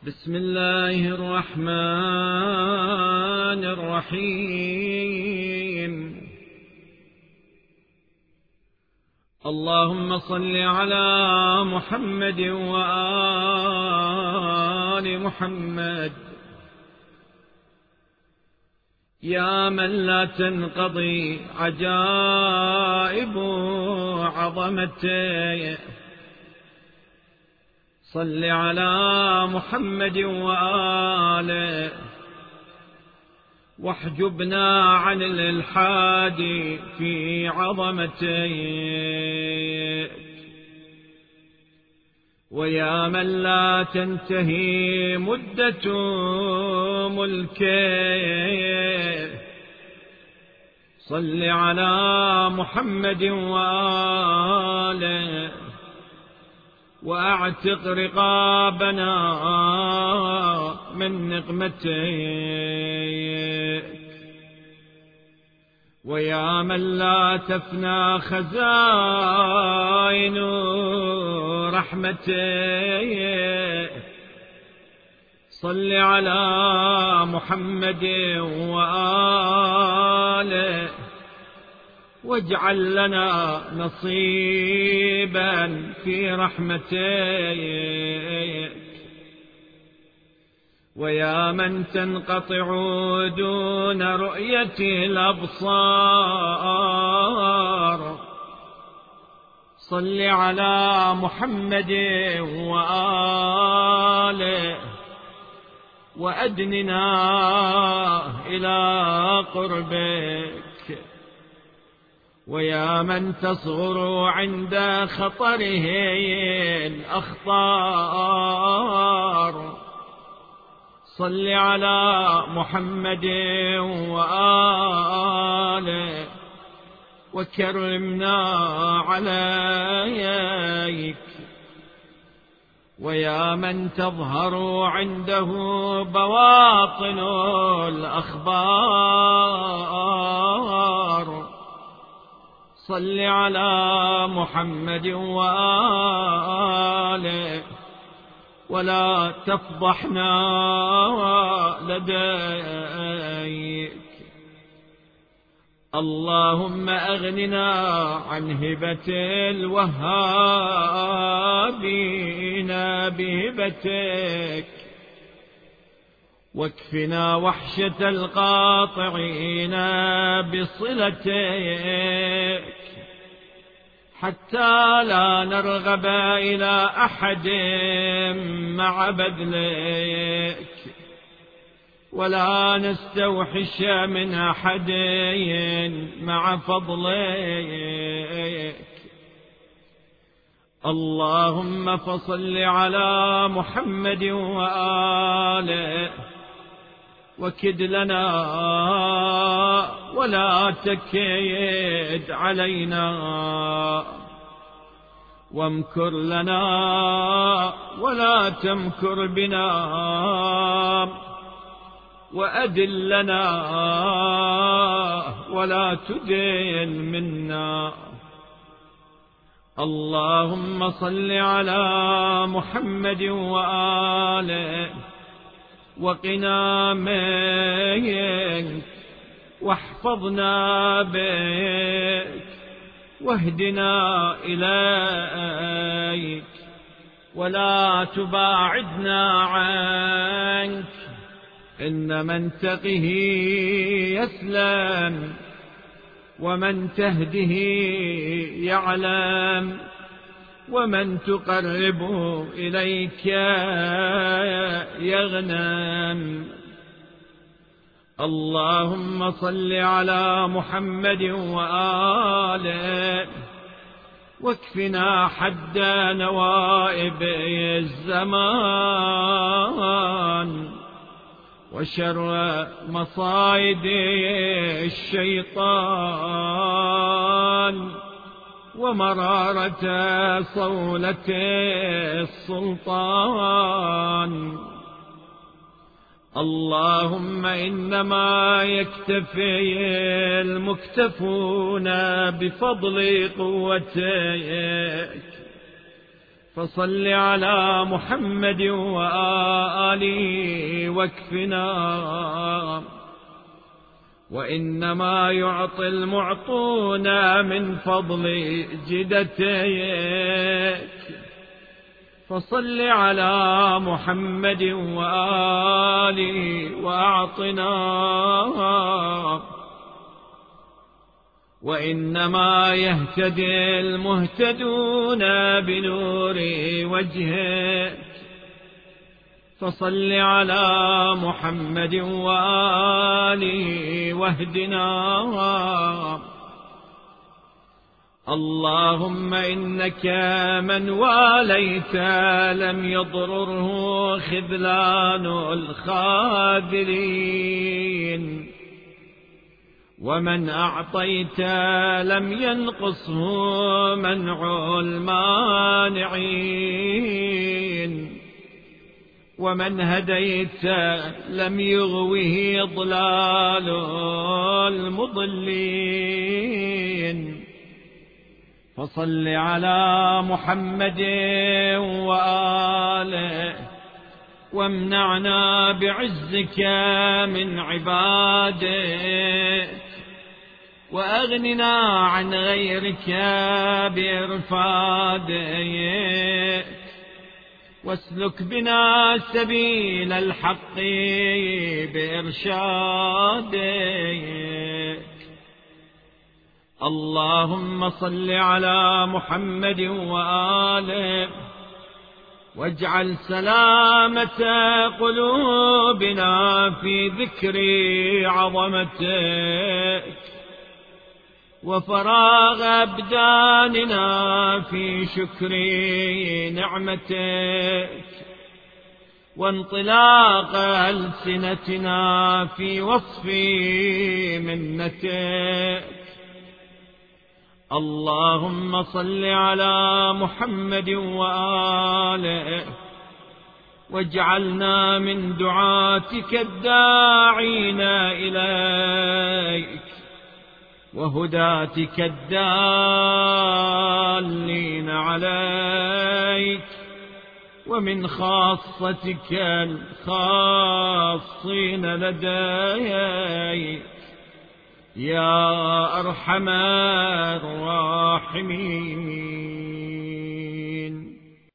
بسم الله الرحمن الرحيم. اللهم صل على محمد وآل محمد يا من لا تنقضي عجائب عظمته. صل على محمد وآله واحجبنا عن الإلحاد في عظمته. ويا من لا تنتهي مدة ملكه صل على محمد وآله وأعتق رقابنا من نقمته. ويا من لا تفنى خزائن رحمته صل على محمد وآله واجعل لنا نصيبا في رحمتك. ويا من تنقطع دون رؤية الأبصار صل على محمد وآله وأدننا إلى قربك. ويا من تصغر عند خطره الأخطار صل على محمد وآله وكرمنا عليك. ويا من تظهر عنده بواطن الأخبار صل على محمد وآله ولا تفضحنا لديك. اللهم أغننا عن هبة الوهابين بهبتك واكفنا وحشة القاطعين بصلتك حتى لا نرغب إلى أحد مع بذلك ولا نستوحش من أحد مع فضلك. اللهم فصل على محمد وآله وكد لنا ولا تكيد علينا وامكر لنا ولا تمكر بنا وأدلنا ولا تدين منا. اللهم صل على محمد وآله وقنا منك واحفظنا بك واهدنا إليك ولا تباعدنا عنك. إن من تقه يسلم ومن تهده يعلم ومن تقرب إليك يغنم. اللهم صل على محمد وآله واكفنا حد نوائب الزمان وشر مصائد الشيطان ومرارة صولة السلطان. اللهم إنما يكتفي المكتفون بفضل قوتك فصل على محمد وآله واكفنا. وإنما يعطي المعطون من فضل جدتيك. فصل على محمد وآله وأعطنا. وإنما يهتدي المهتدون بنور وجهك. فصل على محمد وآله واهدنا. اللهم إنك من واليت لم يضرره خذلان الخاذلين، ومن أعطيت لم ينقصه منع المانعين، ومن هديت لم يغوه ضلال المضلين. فصل على محمد وآله وامنعنا بعزك من عبادك، وأغننا عن غيرك بإرفادك، واسلك بنا سبيل الحق بإرشادك. اللهم صل على محمد وآله واجعل سلامة قلوبنا في ذكر عظمتك، وفراغ أبداننا في شكر نعمتك، وانطلاق ألسنتنا في وصف منتك. اللهم صل على محمد وآله واجعلنا من دعاتك الداعين إليك، وهداتك الدالين عليك، ومن خاصتك الخاصين لديك يا أرحم الراحمين.